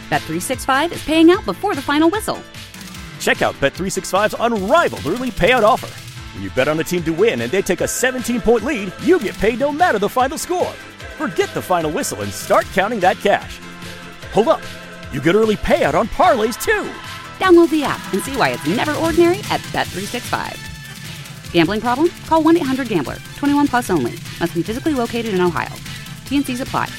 Bet365 is paying out before the final whistle. Check out Bet365's unrivaled early payout offer. When you bet on a team to win and they take a 17-point lead, you get paid no matter the final score. Forget the final whistle and start counting that cash. Hold up. You get early payout on parlays, too. Download the app and see why it's never ordinary at Bet365. Gambling problem? Call 1-800-GAMBLER. 21 plus only. Must be physically located in Ohio. T&Cs apply.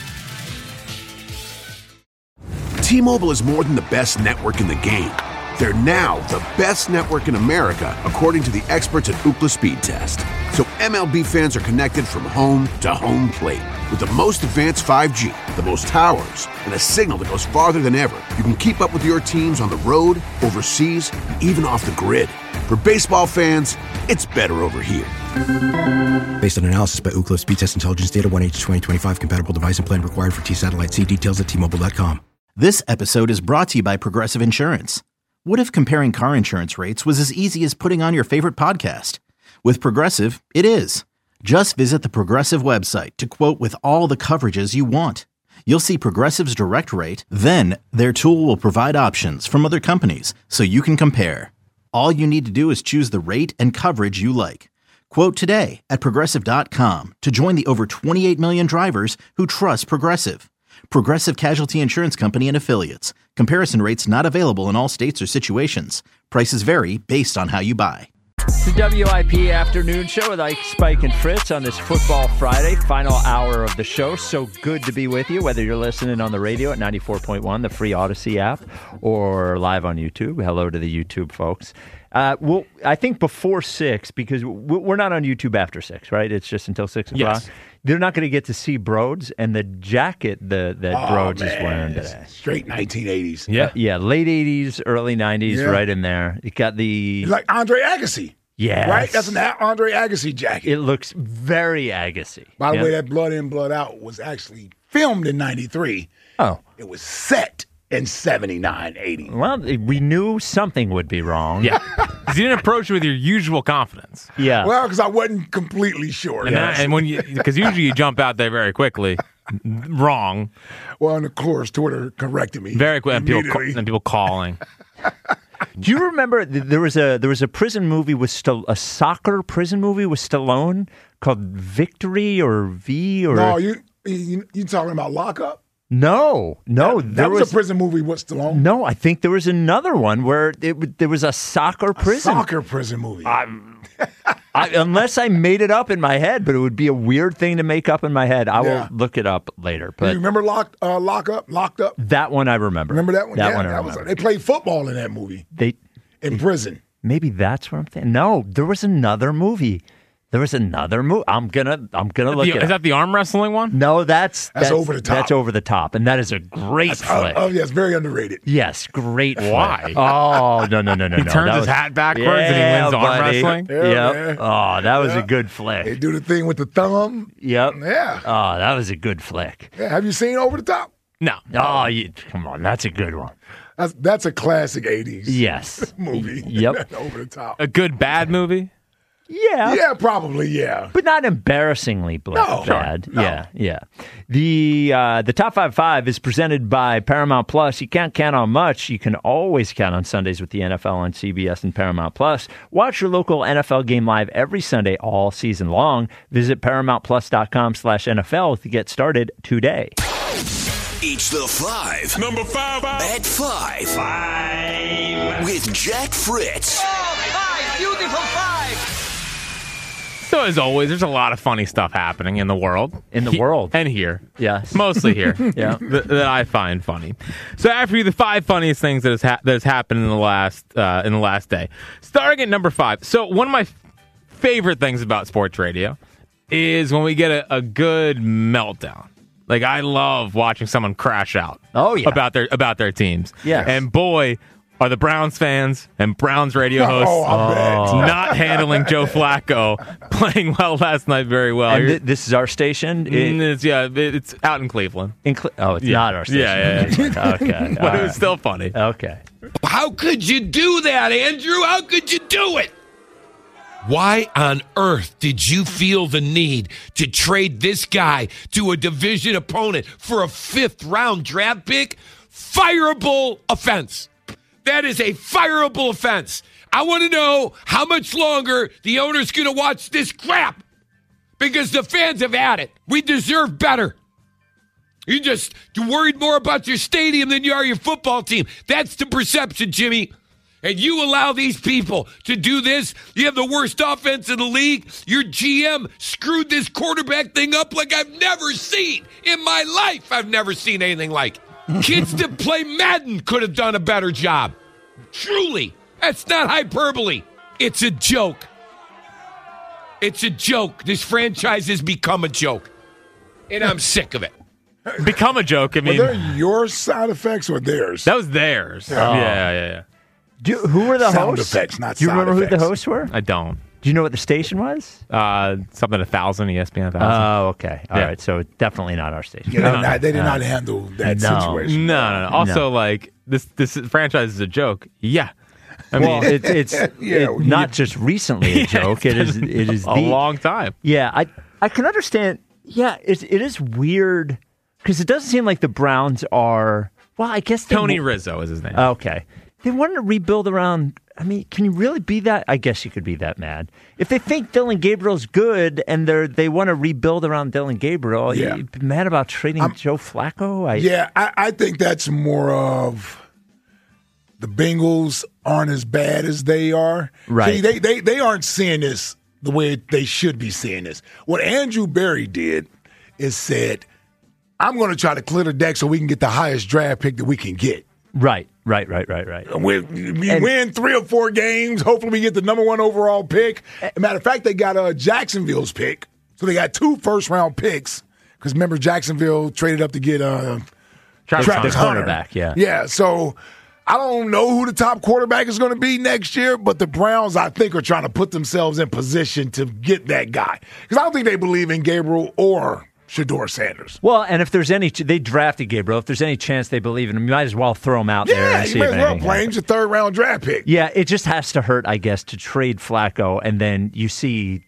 T-Mobile is more than the best network in the game. They're now the best network in America, according to the experts at Ookla Speed Test. So MLB fans are connected from home to home plate. With the most advanced 5G, the most towers, and a signal that goes farther than ever, you can keep up with your teams on the road, overseas, and even off the grid. For baseball fans, it's better over here. Based on analysis by Ookla Speed Test Intelligence Data, 1H2025 compatible device and plan required for T-Satellite. See details at T-Mobile.com. This episode is brought to you by Progressive Insurance. What if comparing car insurance rates was as easy as putting on your favorite podcast? With Progressive, it is. Just visit the Progressive website to quote with all the coverages you want. You'll see Progressive's direct rate, then their tool will provide options from other companies so you can compare. All you need to do is choose the rate and coverage you like. Quote today at Progressive.com to join the over 28 million drivers who trust Progressive. Progressive Casualty Insurance Company and Affiliates. Comparison rates not available in all states or situations. Prices vary based on how you buy. The WIP Afternoon Show with Ike, Spike, and Fritz on this Football Friday, final hour of the show. So good to be with you, whether you're listening on the radio at 94.1, the free Odyssey app, or live on YouTube. Hello to the YouTube folks. Well, I think before 6, because we're not on YouTube after 6, right? It's just until 6 o'clock. Yes. They're not going to get to see Broads and the jacket that Broads is wearing today. Straight 1980s. Yeah. Yeah, late 80s, early 90s, right in there. It got the... Like Andre Agassi. Yeah. Right? That's an Andre Agassi jacket. It looks very Agassi. By the way, that Blood In, Blood Out was actually filmed in 93. Oh. It was set in 79, 80. Well, we knew something would be wrong. Yeah. Because you didn't approach it with your usual confidence. Yeah. Well, because I wasn't completely sure. And when because usually you jump out there very quickly. Wrong. Well, and of course, Twitter corrected me. Very quick. And people calling. Do you remember there was a prison movie with a soccer prison movie with Stallone called Victory or V or No, you talking about Lockup? No. That was a prison movie with Stallone. No, I think there was another one where there was a soccer prison. Soccer prison movie. Unless I made it up in my head, but it would be a weird thing to make up in my head. I will look it up later. But you remember Locked Up? That one I remember. Remember that one? That one I remember. They played football in that movie. In prison. Maybe that's what I'm thinking. No, there was another movie. I'm gonna look it up. Is that the arm wrestling one? No, that's Over the Top. That's Over the Top, and that is a great flick. Oh, yes, very underrated. Yes, great flick. Why? Oh, no. He turns his hat backwards and he wins arm wrestling? Yeah, Yep. Oh, that was a good flick. They do the thing with the thumb. Yep. Yeah. Oh, that was a good flick. Yeah. Have you seen Over the Top? No. Oh, come on. That's a good one. That's a classic 80s Yes. movie. Yep. Over the Top. A good bad movie? Yeah. Yeah, probably, yeah. But not embarrassingly bad. No. Yeah. The Top 5 is presented by Paramount Plus. You can't count on much. You can always count on Sundays with the NFL on CBS and Paramount Plus. Watch your local NFL game live every Sunday all season long. Visit ParamountPlus.com/NFL to get started today. It's the 5. Number 5. At 5. 5. With Jack Fritz. 5. Beautiful 5. So as always, there's a lot of funny stuff happening in the world. And here. Yes. Mostly here. Yeah. that I find funny. So after you, the 5 funniest things that has happened in the last day. Starting at number 5. So one of my favorite things about sports radio is when we get a good meltdown. Like, I love watching someone crash out. Oh, yeah. About their teams. Yeah. And boy, are the Browns fans and Browns radio hosts not handling Joe Flacco playing well last night very well. And this is our station? It's out in Cleveland. It's not our station. Yeah. Okay. But it was still funny. Okay. How could you do that, Andrew? How could you do it? Why on earth did you feel the need to trade this guy to a division opponent for a 5th-round draft pick? fireable offense. That is a fireable offense. I want to know how much longer the owner's going to watch this crap, because the fans have had it. We deserve better. You're worried more about your stadium than you are your football team. That's the perception, Jimmy. And you allow these people to do this. You have the worst offense in the league. Your GM screwed this quarterback thing up like I've never seen in my life. I've never seen anything like it. Kids that play Madden could have done a better job. Truly. That's not hyperbole. It's a joke. It's a joke. This franchise has become a joke. And I'm sick of it. Become a joke. I mean, were they your side effects or theirs? That was theirs. Yeah. Who were the Sound hosts? effects, not Do you side remember effects. who the hosts were? I don't. Do you know what the station was? Something 1,000, ESPN 1,000. Oh, okay. All Yeah. right. So definitely not our station. They did not handle that situation. No. Also, like, this franchise is a joke. Yeah. I mean, it's not just recently a joke. It is a long time. Yeah, I can understand. Yeah, it is weird because it doesn't seem like the Browns are. Well, I guess Tony Rizzo is his name. Okay, they wanted to rebuild around. I mean, can you really be that? I guess you could be that mad if they think Dylan Gabriel's good and they want to rebuild around Dylan Gabriel. Yeah. You'd be mad about trading Joe Flacco. I think that's more of the Bengals aren't as bad as they are. Right. See, they aren't seeing this the way they should be seeing this. What Andrew Berry did is said, I'm going to try to clear the deck so we can get the highest draft pick that we can get. Right. We win 3 or 4 games. Hopefully we get the number 1 overall pick. As a matter of fact, they got Jacksonville's pick. So they got 2 first-round picks. Because remember, Jacksonville traded up to get Travis Hunter. Quarterback, yeah. Yeah, so I don't know who the top quarterback is going to be next year, but the Browns, I think, are trying to put themselves in position to get that guy. Because I don't think they believe in Gabriel or Shedeur Sanders. Well, and if there's any, they drafted Gabriel. If there's any chance they believe in him, you might as well throw him out there Yeah, and you see may if as well anything play him. happens. He's a third-round draft pick. Yeah, it just has to hurt, I guess, to trade Flacco, and then you see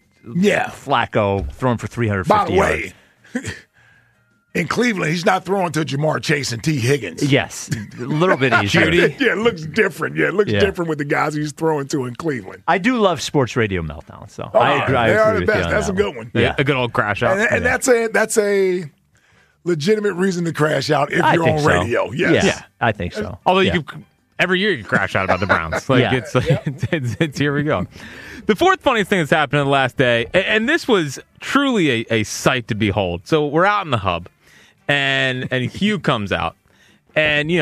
Flacco throwing for 350 By the yards. way, in Cleveland, he's not throwing to Jamar Chase and T. Higgins. Yes, a little bit easier. Yeah, it looks different. Yeah, it looks Yeah. different with the guys he's throwing to in Cleveland. I do love sports radio meltdown, so Oh, I agree. they are the with best. you on That's that a good one. Yeah. A good old crash out. And that's a legitimate reason to crash out if I you're think on so. radio. Yes. Yeah, I think so. Although Yeah. you could, every year you crash out about the Browns. Like Yeah. it's here we go. The fourth funniest thing that's happened in the last day, and this was truly a sight to behold. So we're out in the hub, and Hugh comes out, and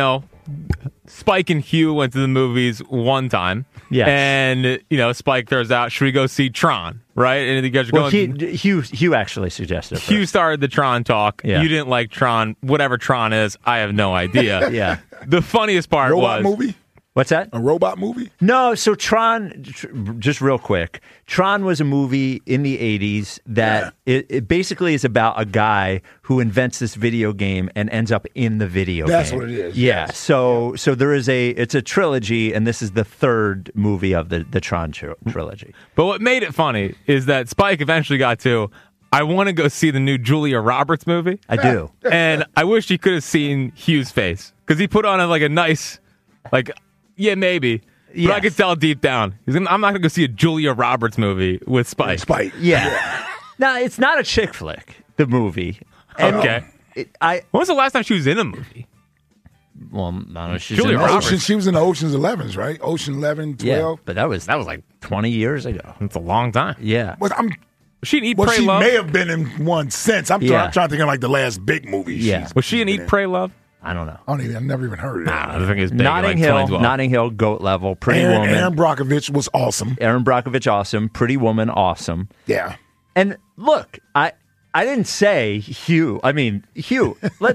Spike and Hugh went to the movies one time. Yes. And Spike throws out, "Should we go see Tron?" Right? And you guys are Well, going. Hugh actually suggested it Hugh first. started the Tron talk. Yeah. You didn't like Tron. Whatever Tron is, I have no idea. Yeah. The funniest part Robot was movie? What's that? A robot movie? No, so Tron, just real quick, Tron was a movie in the 80s that it basically is about a guy who invents this video game and ends up in the video That's game. what it is, Yeah, yes. so there is it's a trilogy, and this is the third movie of the Tron trilogy. But what made it funny is that Spike eventually got to, I want to go see the new Julia Roberts movie. I do. And I wish you could have seen Hugh's face because he put on a nice, yeah, maybe. But I Yes. could tell deep down, I'm not going to go see a Julia Roberts movie with Spike. Spike. Yeah. No, it's not a chick flick, the movie. And Okay. When was the last time she was in a movie? Well, I don't know. She's Julia in Roberts. She was in the Ocean's 11s, right? Ocean 11, 12. Yeah, but that was like 20 years ago. It's a long time. Yeah. Was she an Eat, Well, Pray, she Love? may have been in one since. I'm Yeah. trying to think of the last big movie. Yeah. Was she an Eat, Pray, Love? I don't know. I've never even heard of it. I think it's big. Notting Hill, GOAT level, Pretty Woman. Aaron Brockovich was awesome. Aaron Brockovich, awesome. Pretty Woman, awesome. Yeah. And look, I didn't say Hugh. I mean, Hugh,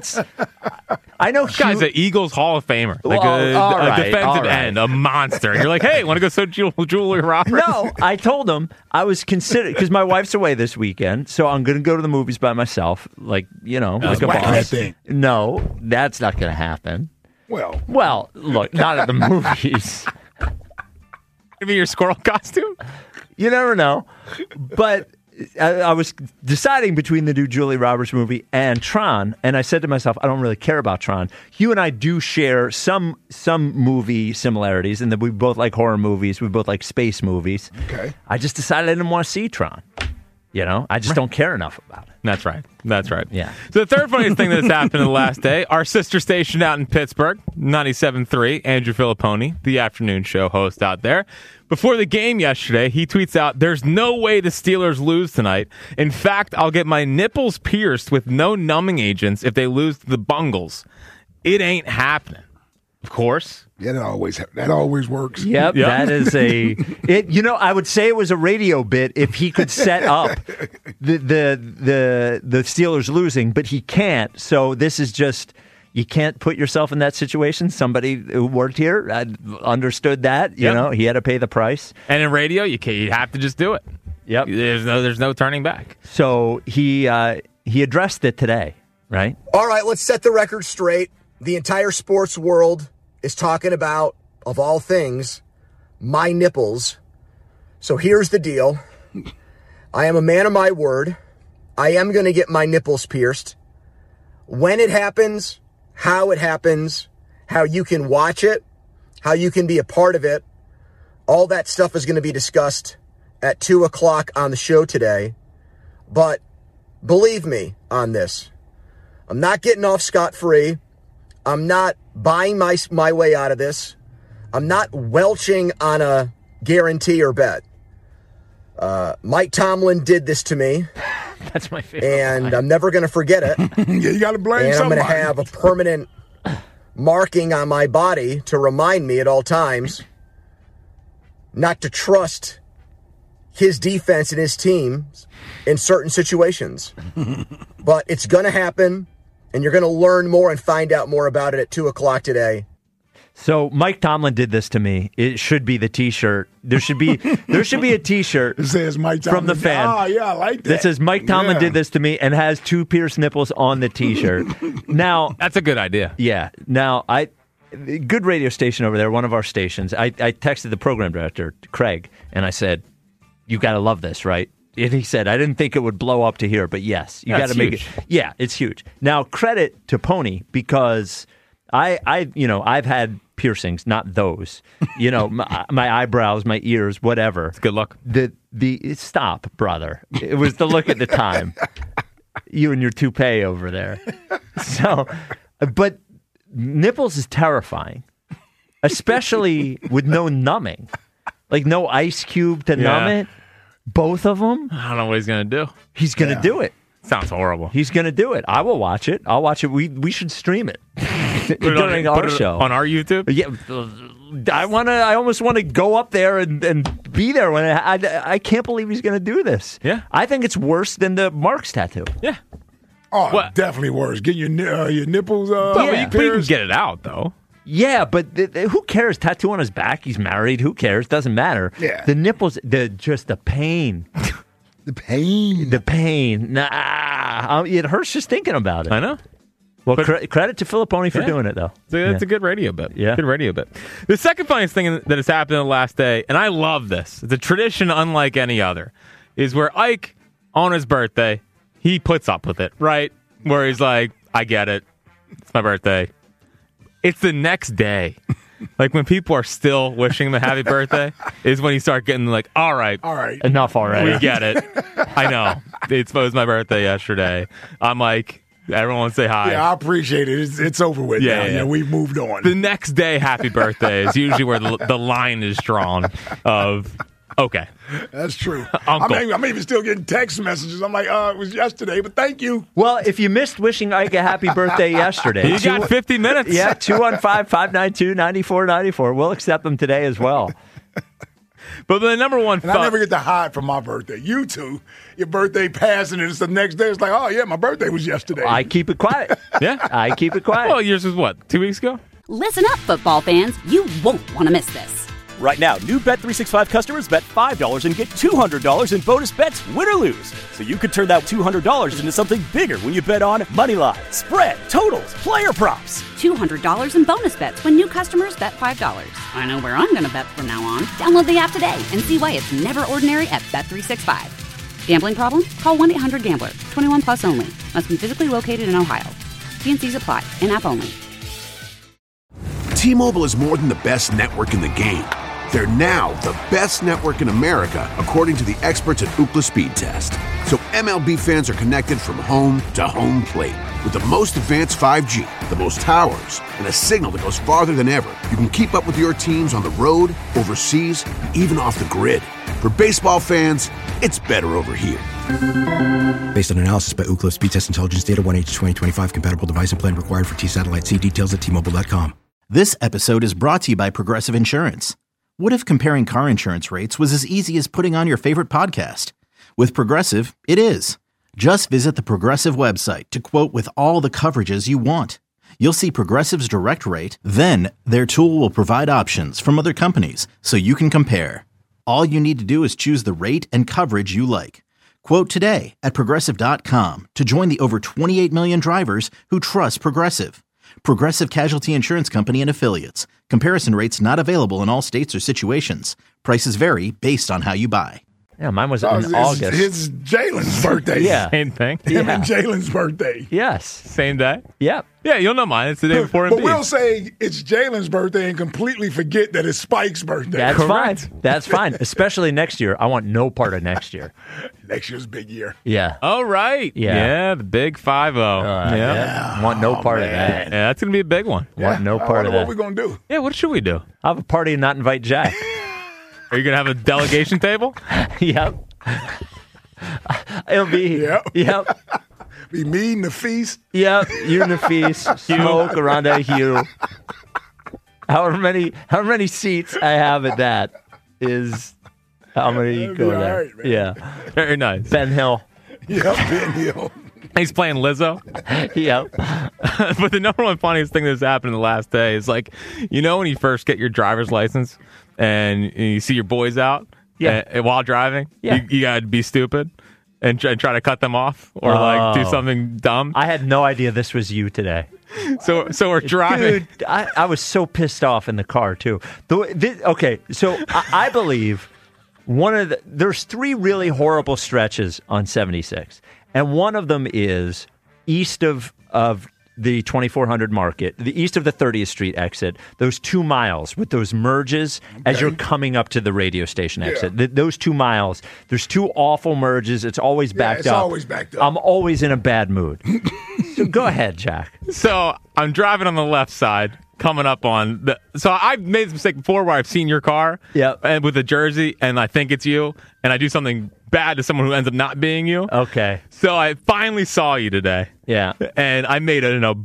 I know Hugh. Guy's an Eagles Hall of Famer. Like Well, all right, a defensive all right. end, a monster. And you're like, hey, want to go see Julia Roberts? No, I told him I was considering, because my wife's away this weekend, so I'm going to go to the movies by myself, like a whack that boss. thing. No, that's not going to happen. Well, Look, not at the movies. Give me your squirrel costume. You never know. But I was deciding between the new Julia Roberts movie and Tron, and I said to myself, I don't really care about Tron. You and I do share some movie similarities in that we both like horror movies. We both like space movies. Okay. I just decided I didn't want to see Tron. I just don't care enough about it. That's right. That's right. Yeah. So the third funniest thing that's happened in the last day, our sister station out in Pittsburgh, 97.3, Andrew Filipponi, the afternoon show host out there. Before the game yesterday, he tweets out, "There's no way the Steelers lose tonight. In fact, I'll get my nipples pierced with no numbing agents if they lose to the Bungles. It ain't happening." Of course. Yeah, that always works. Yep. That is I would say it was a radio bit if he could set up the Steelers losing, but he can't. So this is just, you can't put yourself in that situation. Somebody who worked here understood that. You know, he had to pay the price. And in radio, you have to just do it. Yep. There's no turning back. So he addressed it today, right? All right, let's set the record straight. The entire sports world is talking about, of all things, my nipples. So here's the deal. I am a man of my word. I am going to get my nipples pierced. When it happens, how you can watch it, how you can be a part of it, all that stuff is going to be discussed at 2 o'clock on the show today. But believe me on this. I'm not getting off scot-free. I'm not buying my way out of this. I'm not welching on a guarantee or bet. Mike Tomlin did this to me. That's my favorite. And line. I'm never going to forget it. Yeah, you got to blame and somebody. I'm going to have a permanent marking on my body to remind me at all times not to trust his defense and his teams in certain situations. But it's going to happen. And you're going to learn more and find out more about it at 2 o'clock today. So Mike Tomlin did this to me. It should be the T-shirt. There should be a T-shirt. It says Mike Tomlin from the fan. Oh, yeah, I like that. That says Mike Tomlin did this to me and has 2 pierced nipples on the T-shirt. Now that's a good idea. Yeah. Now good radio station over there, one of our stations. I texted the program director, Craig, and I said, "You got to love this, right?" And he said, "I didn't think it would blow up to here, but yes, you got to make it." Yeah, it's huge. Now, credit to Pony because I've had piercings, not those. My eyebrows, my ears, whatever. It's good luck. Stop, brother. It was the look at the time. You and your toupee over there. So, but nipples is terrifying, especially with no numbing, like no ice cube to numb it. Both of them? I don't know what he's going to do. He's going to do it. Sounds horrible. He's going to do it. I will watch it. I'll watch it. We should stream it during our show. On our YouTube? Yeah. I almost want to go up there and be there when I can't believe he's going to do this. Yeah. I think it's worse than the Marks tattoo. Yeah. Oh, definitely worse. Get your nipples you can get it out, though. Yeah, but who cares? Tattoo on his back. He's married. Who cares? Doesn't matter. Yeah. The nipples, just the pain. The pain. Nah. It hurts just thinking about it. I know. Well, credit to Filipponi for doing it, though. It's a good radio bit. Yeah. Good radio bit. The second funniest thing that has happened in the last day, and I love this, it's a tradition unlike any other, is where Ike, on his birthday, he puts up with it, right? Where he's like, I get it. It's my birthday. It's the next day. Like when people are still wishing him a happy birthday is when you start getting like, all right. Enough already. We get it. I know. It was my birthday yesterday. I'm like, everyone wants to say hi. Yeah, I appreciate it. It's over with now. Yeah, we've moved on. The next day, happy birthday is usually where the line is drawn of, okay. That's true. Uncle. I'm even still getting text messages. I'm like, it was yesterday, but thank you. Well, if you missed wishing Ike a happy birthday yesterday. You got 50 minutes. Yeah, 215-592-9494. We'll accept them today as well. But the number one I never get to hide from my birthday. You two, your birthday passing and it's the next day. It's like, oh, yeah, my birthday was yesterday. I keep it quiet. Yeah. I keep it quiet. Well, yours was what, 2 weeks ago? Listen up, football fans. You won't want to miss this. Right now, new Bet365 customers bet $5 and get $200 in bonus bets, win or lose. So you could turn that $200 into something bigger when you bet on moneyline, spread, totals, player props. $200 in bonus bets when new customers bet $5. I know where I'm going to bet from now on. Download the app today and see why it's never ordinary at Bet365. Gambling problem? Call 1-800-GAMBLER. 21 plus only. Must be physically located in Ohio. T&Cs apply. In-app only. T-Mobile is more than the best network in the game. They're now the best network in America, according to the experts at Ookla Speed Test. So MLB fans are connected from home to home plate. With the most advanced 5G, the most towers, and a signal that goes farther than ever, you can keep up with your teams on the road, overseas, and even off the grid. For baseball fans, it's better over here. Based on analysis by Ookla Speed Test Intelligence Data, 1H2025 compatible device and plan required for T-Satellite. See details at T-Mobile.com. This episode is brought to you by Progressive Insurance. What if comparing car insurance rates was as easy as putting on your favorite podcast? With Progressive, it is. Just visit the Progressive website to quote with all the coverages you want. You'll see Progressive's direct rate, then their tool will provide options from other companies so you can compare. All you need to do is choose the rate and coverage you like. Quote today at Progressive.com to join the over 28 million drivers who trust Progressive. Progressive Casualty Insurance Company and Affiliates. Comparison rates not available in all states or situations. Prices vary based on how you buy. Yeah, mine was in August. It's Jalen's birthday. Yeah. Same thing. Him and Jalen's birthday. Yes. Same day? Yep. Yeah, you'll know mine. It's the day before But Embiid. we'll say it's Jalen's birthday and completely forget that it's Spike's birthday. That's Correct. fine. That's fine. Especially next year. I want no part of next year. Next year's big year. Yeah. Oh, right. Yeah. The big 5-0. Yeah. Want no part of that. Yeah, that's going to be a big one. Want no part of What that. we going to do? Yeah, what should we do? I'll have a party and not invite Jack. Are you going to have a delegation table? Yep. It'll be. Yep. Be me and the feast. Yep. You and the feast. Smoke around that Hugh. However many seats I have at that is how many That'd go be there. all right, man. Yeah. Very nice. Ben Hill. Yep, Ben Hill. He's playing Lizzo. Yep. But the number one funniest thing that's happened in the last day is like, you know, when you first get your driver's license and you see your boys out while driving, you got to be stupid and try to cut them off or like do something dumb. I had no idea this was you today. So we're driving. Dude, I was so pissed off in the car, too. Okay, so I believe there's three really horrible stretches on 76. And one of them is east of the 2400 Market, the east of the 30th Street exit, those 2 miles with those merges as you're coming up to the radio station exit. Those 2 miles, there's two awful merges. It's always backed it's up. always backed up. I'm always in a bad mood. So go ahead, Jack. So I'm driving on the left side, coming up on the. So I've made this mistake before where I've seen your car, and with a jersey, and I think it's you, and I do something bad to someone who ends up not being you. Okay. So I finally saw you today. Yeah. And I made a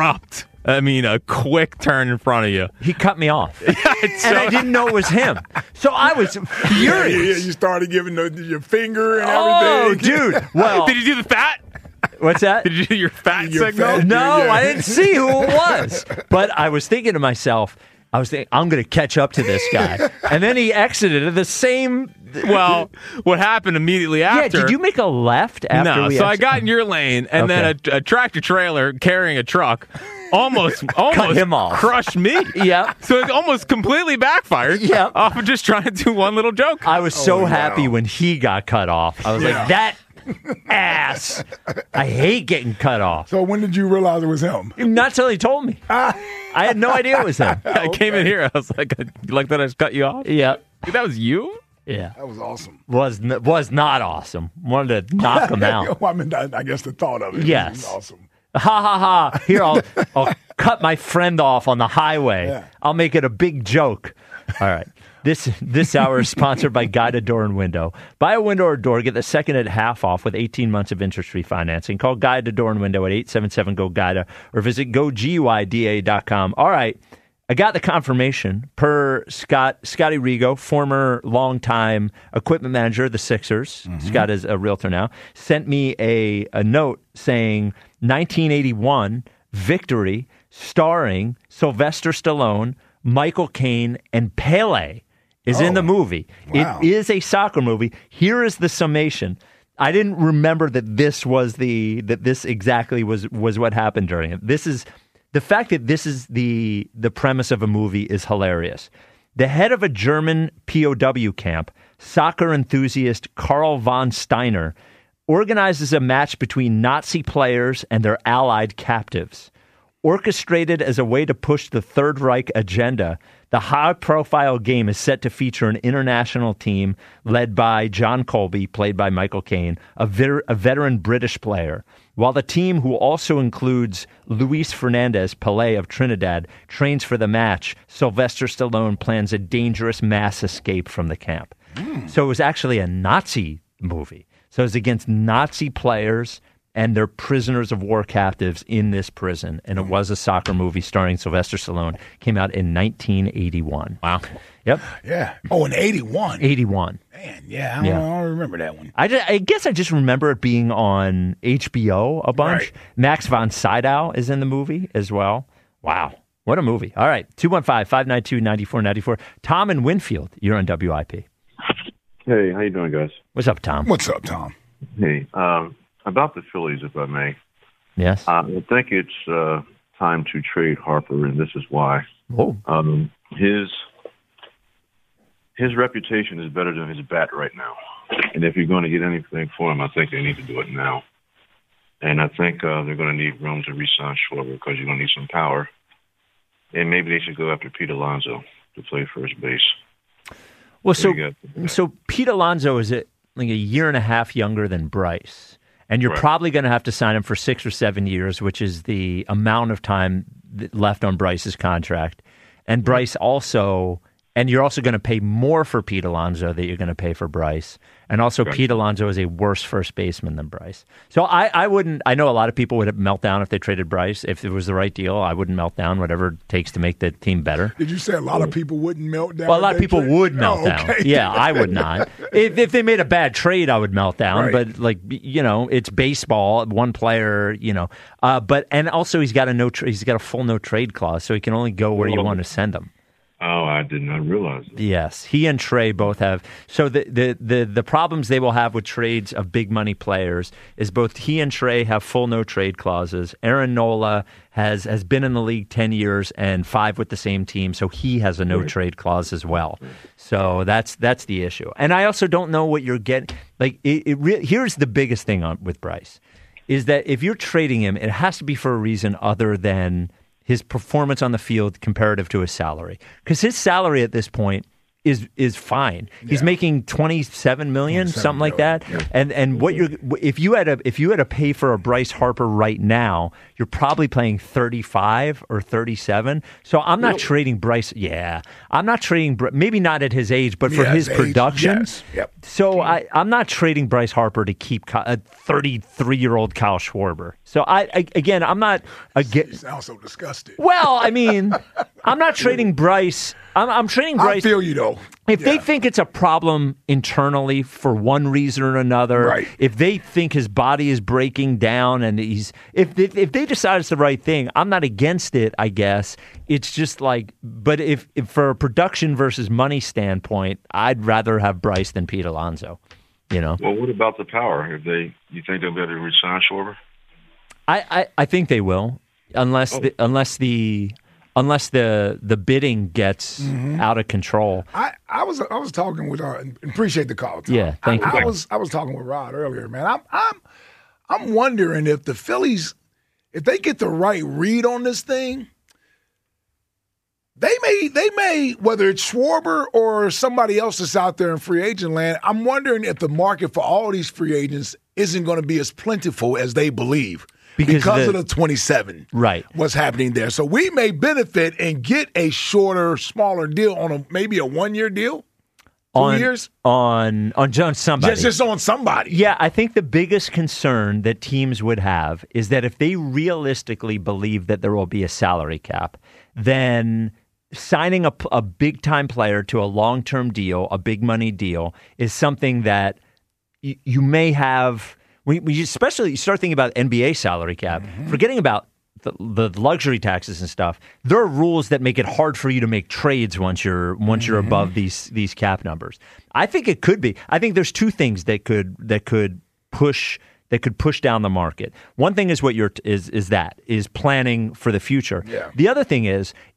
quick turn in front of you. He cut me off. And I didn't know it was him. So I was furious. Yeah, you started giving your finger and Oh, everything. dude. Well, did you do the fat? What's that? Did you do your fat Your signal? fat- No, Yeah. I didn't see who it was. But I was thinking to myself, I'm going to catch up to this guy. And then he exited at the same. Well, what happened immediately after? Yeah, did you make a left after No, we so I got in your lane, and then a tractor trailer carrying a truck almost him off. crushed me. Yeah. So it almost completely backfired. Yeah. Off of just trying to do one little joke. I was so happy when he got cut off. I was like, that ass. I hate getting cut off. So when did you realize it was him? Not till he told me. I had no idea it was him. I came in here. I was like, "You like that I just cut you off?" Yeah. That was you. Yeah. That was awesome. Was not awesome. Wanted to knock him out. Well, I mean, I guess the thought of it Yes. was awesome. Ha ha ha. Here, I'll cut my friend off on the highway. Yeah. I'll make it a big joke. All right. This hour is sponsored by Guida Door and Window. Buy a window or door, get the second at half off with 18 months of interest-free financing. Call Guida Door and Window at 877-GO-GUIDA or visit GoGuida.com. All right. I got the confirmation per Scotty Rigo, former longtime equipment manager of the Sixers. Mm-hmm. Scott is a realtor now. Sent me a note saying 1981 Victory starring Sylvester Stallone, Michael Caine, and Pele is in the movie. Wow. It is a soccer movie. Here is the summation. I didn't remember that this exactly was what happened during it. This is the fact that this is the premise of a movie is hilarious. The head of a German POW camp, soccer enthusiast Karl von Steiner, organizes a match between Nazi players and their allied captives. Orchestrated as a way to push the Third Reich agenda, the high-profile game is set to feature an international team led by John Colby, played by Michael Caine, a veteran British player, while the team, who also includes Luis Fernandez, Pelé of Trinidad, trains for the match. Sylvester Stallone plans a dangerous mass escape from the camp. So it was actually a Nazi movie. So it was against Nazi players and their prisoners of war captives in this prison. And it was a soccer movie starring Sylvester Stallone. Came out in 1981. Wow. Yep. Yeah. Oh, in 81. 81. Man, yeah, I don't remember that one. I guess I just remember it being on HBO a bunch. Right. Max von Sydow is in the movie as well. Wow. What a movie. All right. 215-592-9494. Tom in Winfield, you're on WIP. Hey, how you doing, guys? What's up, Tom? What's up, Tom? Hey, about the Phillies, if I may. Yes. I think it's time to trade Harper, and this is why. Oh. His reputation is better than his bat right now. And if you're going to get anything for him, I think they need to do it now. And I think they're going to need room to re-sign Schwarber because you're going to need some power. And maybe they should go after Pete Alonso to play first base. Well, so Pete Alonso is like a year and a half younger than Bryce. And you're probably going to have to sign him for 6 or 7 years, which is the amount of time left on Bryce's contract. And Bryce also, and you're also going to pay more for Pete Alonso that you're going to pay for Bryce. And also Pete Alonso is a worse first baseman than Bryce. So I wouldn't, I know a lot of people would melt down if they traded Bryce. If it was the right deal, I wouldn't melt down, whatever it takes to make the team better. Did you say a lot of people wouldn't melt down? Well, a lot of people would melt down. Yeah, I would not. If they made a bad trade, I would melt down. But it's baseball. One player, and also he's got a full no trade clause, so he can only go where you want to send him. Oh, I did not realize that. Yes, he and Trey both have. So the problems they will have with trades of big money players is both he and Trey have full no trade clauses. Aaron Nola has been in the league 10 years and 5 with the same team, so he has a no trade clause as well. So that's the issue. And I also don't know what you're getting. Like here's the biggest thing with Bryce is that if you're trading him, it has to be for a reason other than his performance on the field comparative to his salary. Because his salary at this point is fine. Yeah. He's making $27 million, something like that. Yeah. And what if you had to pay for a Bryce Harper right now, you're probably paying 35 or 37. So I'm not trading Bryce. Yeah, I'm not trading. Maybe not at his age, but for his production. Yes. Yep. So I'm not trading Bryce Harper to keep a 33-year-old Kyle Schwarber. So I'm not. You sound so disgusted. Well, I mean, I'm not trading Bryce. I'm trading Bryce. I feel you, though. If they think it's a problem internally for one reason or another, if they think his body is breaking down and if they decide it's the right thing, I'm not against it, I guess. It's just like, but if for a production versus money standpoint, I'd rather have Bryce than Pete Alonso, Well, what about the power? You think they'll be able to resign Schwarber? I think they will, unless the bidding gets out of control. I was talking with appreciate the call, Tom. Yeah, thank you. I was talking with Rod earlier, man. I'm wondering if the Phillies, if they get the right read on this thing, they may whether it's Schwarber or somebody else that's out there in free agent land. I'm wondering if the market for all these free agents isn't going to be as plentiful as they believe. Because of the 27. Right. What's happening there. So we may benefit and get a shorter, smaller deal on maybe a 1-year deal? 2 years? On somebody. Just on somebody. Yeah, I think the biggest concern that teams would have is that if they realistically believe that there will be a salary cap, then signing a big-time player to a long-term deal, a big money deal, is something that you may have. Especially you start thinking about NBA salary cap, forgetting about the luxury taxes and stuff. There are rules that make it hard for you to make trades once you're above these cap numbers. I think it could be. I think there's two things that could push down the market. One thing is is planning for the future. Yeah. The other thing is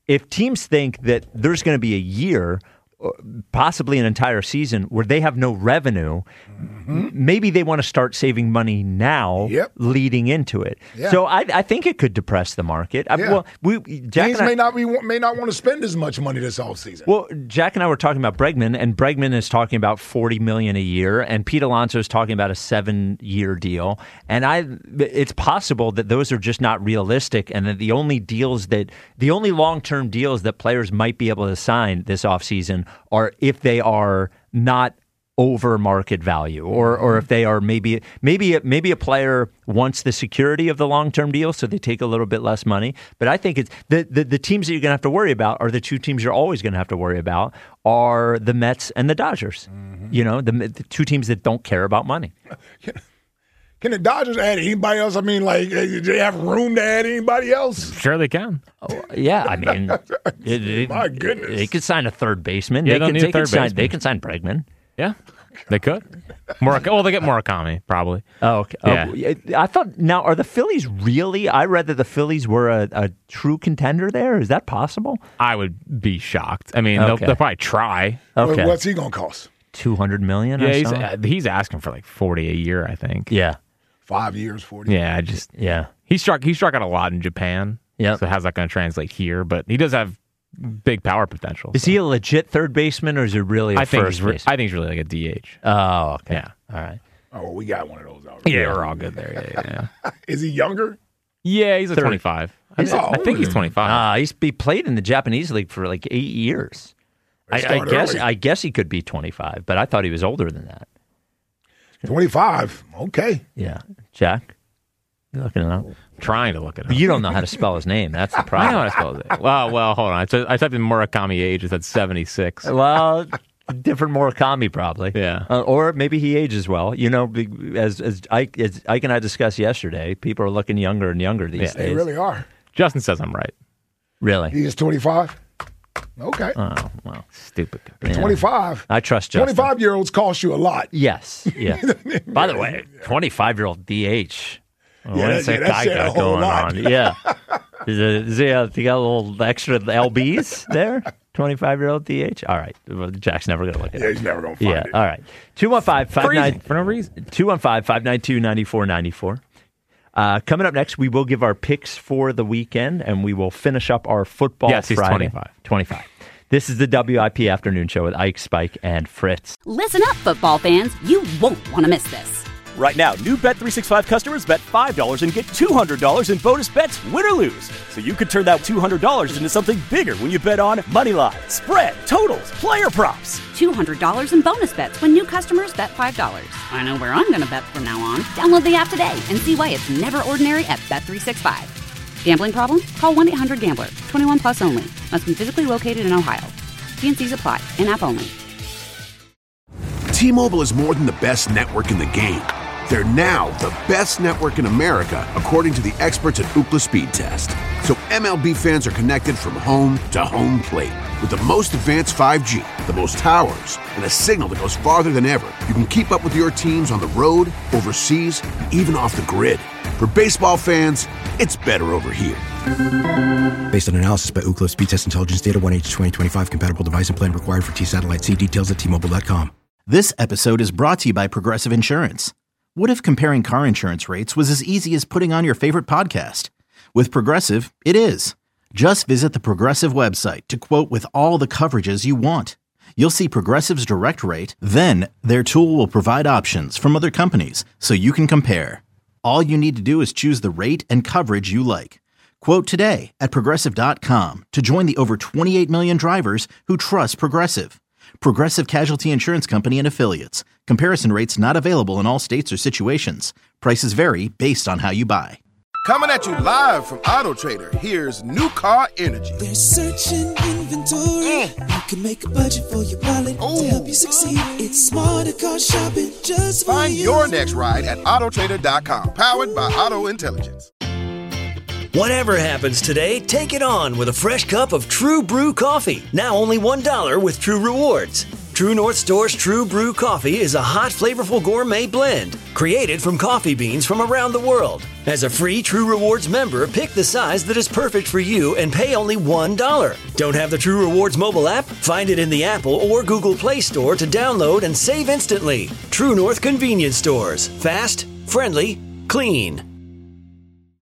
if teams think that there's going to be a year, possibly an entire season, where they have no revenue, maybe they want to start saving money now, leading into it. Yeah. So I think it could depress the market. Yeah. Jack Teams and I, may not want to spend as much money this offseason. Well, Jack and I were talking about Bregman, and Bregman is talking about $40 million a year, and Pete Alonso is talking about a 7-year deal. And it's possible that those are just not realistic, and that the only long-term deals that players might be able to sign this offseason are if they are not over market value, or if they are maybe a player wants the security of the long-term deal, so they take a little bit less money. But I think it's the teams that you're going to have to worry about are the two teams you're always going to have to worry about are the Mets and the Dodgers. You know, the two teams that don't care about money. Can the Dodgers add anybody else? I mean, like, do they have room to add anybody else? Sure they can. Oh, yeah, I mean, my goodness, they could sign a third baseman. Yeah, They can sign Bregman. Yeah, they could. They get Murakami, probably. Oh, okay. Yeah. I thought, now, are the Phillies really? I read that the Phillies were a true contender there. Is that possible? I would be shocked. I mean, they'll probably try. Okay. What's he going to cost? $200 million? Yeah, he's asking for like 40 a year, I think. Yeah. 5 years, 40. Yeah, He struck out a lot in Japan. Yeah. So how's that going to translate here? But he does have big power potential. Is he a legit third baseman, or is it really a first baseman? I think he's really like a DH. Oh, okay. Yeah. All right. Oh, well, we got one of those already. Yeah, we're all good there. Yeah. Is he younger? Yeah, he's 25. I think he's 25. He played in the Japanese league for like 8 years. I guess he could be 25, but I thought he was older than that. 25. Okay. Yeah. Jack, you looking it up? I'm trying to look it up. You don't know how to spell his name. That's the problem. I know how to spell his name. Well, hold on. I typed in Murakami age. It said 76. Well, different Murakami probably. Yeah. Or maybe he ages well. You know, as Ike and I discussed yesterday, people are looking younger and younger these days. They really are. Justin says I'm right. Really? He is 25? Okay. Oh, well, stupid. Yeah. 25. I trust Justin. 25-years cost you a lot. Yes. Yeah. By the way, 25-year-old DH. What's that guy got going on? Yeah. Does he got a little extra LBs there? 25-year-old DH? All right. Well, Jack's never going to look at it. Yeah, he's never going to find it. All right. 215-59 for no reason. 215-592-9494. Coming up next, we will give our picks for the weekend, and we will finish up our football Friday. Yes, he's 25. This is the WIP Afternoon Show with Ike, Spike, and Fritz. Listen up, football fans. You won't want to miss this. Right now, new Bet365 customers bet $5 and get $200 in bonus bets, win or lose. So you could turn that $200 into something bigger when you bet on money line, spread, totals, player props. $200 in bonus bets when new customers bet $5. I know where I'm going to bet from now on. Download the app today and see why it's never ordinary at Bet365. Gambling problem? Call 1-800-GAMBLER. 21 plus only. Must be physically located in Ohio. T&Cs apply. In-app only. T-Mobile is more than the best network in the game. They're now the best network in America, according to the experts at Ookla Speed Test. So MLB fans are connected from home to home plate. With the most advanced 5G, the most towers, and a signal that goes farther than ever, you can keep up with your teams on the road, overseas, and even off the grid. For baseball fans, it's better over here. Based on analysis by Ookla Speed Test Intelligence Data, 1H2025 compatible device and plan required for T-Satellite. See details at T-Mobile.com. This episode is brought to you by Progressive Insurance. What if comparing car insurance rates was as easy as putting on your favorite podcast? With Progressive, it is. Just visit the Progressive website to quote with all the coverages you want. You'll see Progressive's direct rate, then their tool will provide options from other companies so you can compare. All you need to do is choose the rate and coverage you like. Quote today at Progressive.com to join the over 28 million drivers who trust Progressive. Progressive Casualty Insurance Company and Affiliates. Comparison rates not available in all states or situations. Prices vary based on how you buy. Coming at you live from Auto Trader, here's New Car Energy. They're searching inventory. You can make a budget for your wallet to help you succeed. It's smarter car shopping just for Find you. your next ride at Autotrader.com. Powered by Auto Intelligence. Whatever happens today, take it on with a fresh cup of True Brew coffee. Now only $1 with True Rewards. True North Store's True Brew Coffee is a hot, flavorful gourmet blend created from coffee beans from around the world. As a free True Rewards member, pick the size that is perfect for you and pay only $1. Don't have the True Rewards mobile app? Find it in the Apple or Google Play Store to download and save instantly. True North Convenience Stores. Fast, friendly, clean.